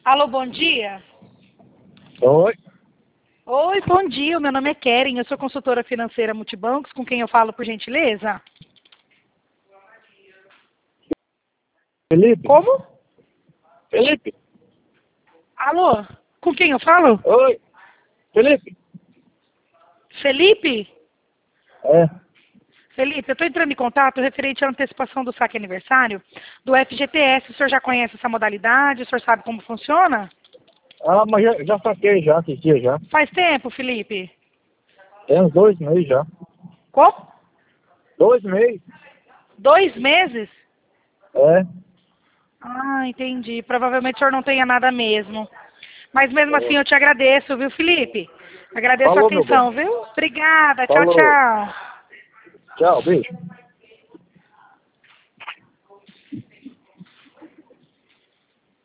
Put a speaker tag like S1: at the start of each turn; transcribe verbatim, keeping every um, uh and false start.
S1: Alô, bom dia.
S2: Oi,
S1: Oi, bom dia. O meu nome é Keren. Eu sou consultora financeira Multibancos. Com quem eu falo, por gentileza?
S2: Felipe?
S1: Como?
S2: Felipe?
S1: Alô? Com quem eu falo?
S2: Oi, Felipe?
S1: Felipe?
S2: É.
S1: Felipe, eu estou entrando em contato referente à antecipação do saque aniversário do F G T S. O senhor já conhece essa modalidade? O senhor sabe como funciona?
S2: Ah, mas já, já saquei já, esses dias já.
S1: Faz tempo, Felipe?
S2: Tem uns dois meses já.
S1: Como?
S2: Dois meses?
S1: Dois meses?
S2: É.
S1: Ah, entendi. Provavelmente o senhor não tenha nada mesmo. Mas mesmo assim eu te agradeço, viu, Felipe? Agradeço a
S2: Falou, meu bem.
S1: atenção, viu? Obrigada. Tchau,
S2: Falou.
S1: tchau.
S2: Tchau, beijo.